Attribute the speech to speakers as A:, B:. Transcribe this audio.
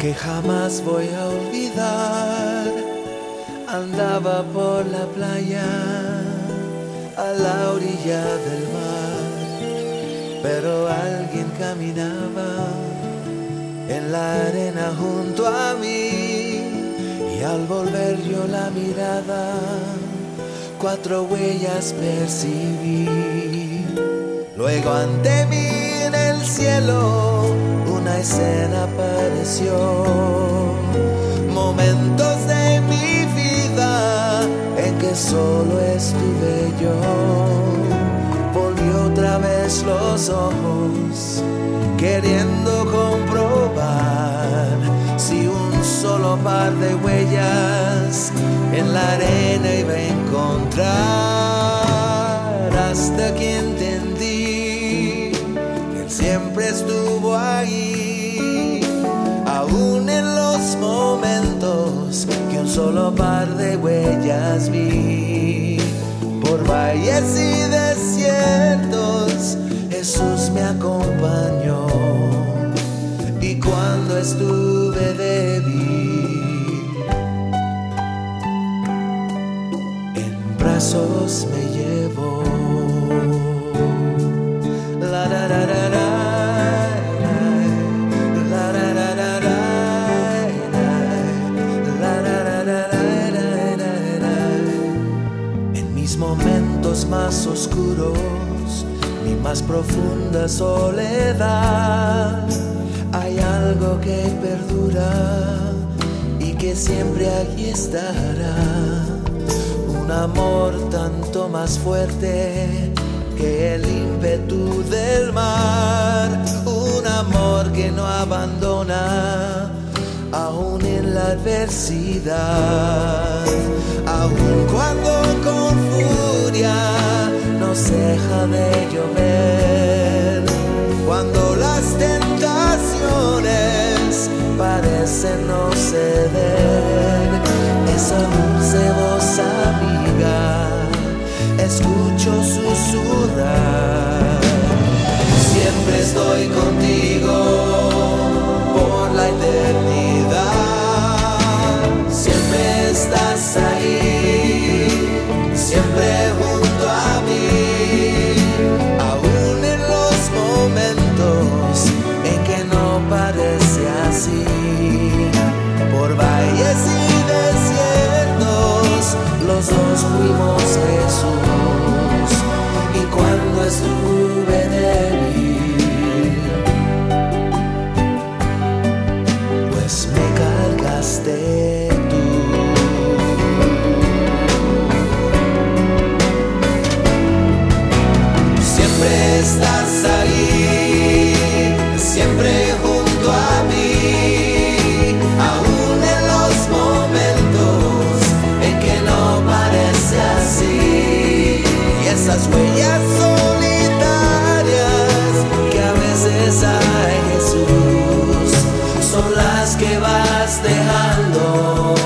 A: que jamás voy a olvidar. Andaba por la playa a la orilla del mar, pero alguien caminaba en la arena junto a mí, y al volver yo la mirada, 4 huellas percibí. Luego ante mí en el cielo una escena apareció. Momentos de mi vida en que solo estuve yo. Volví otra vez los ojos queriendo comprobar si un solo par de huellas en la arena iba a encontrar. Hasta que entendí que él siempre estuvo ahí, aún en los momentos que un solo par de huellas vi. Por valles y desiertos Jesús me acompañó, y cuando estuve débil en brazos me llevó. La la la la la. Momentos más oscuros, mi más profunda soledad, hay algo que perdura y que siempre aquí estará. Un amor tanto más fuerte que el ímpetu del mar, un amor que no abandona aún en la adversidad, aún cuando con furia nos deja de llover, cuando las tentaciones parecen no ceder. Esa dulce voz amiga escucho susurrar: siempre estoy contigo por la eternidad. Siempre estás ahí, siempre junto a mí, aún en los momentos en que no parece así. Por valles y desiertos los dos fuimos Jesús, y cuando estuve débil, pues me cargaste tú. Siempre estás ahí, siempre junto a mí, aún en los momentos en que no parece así. Y esas huellas solitarias que a veces hay, Jesús, son las que vas dejando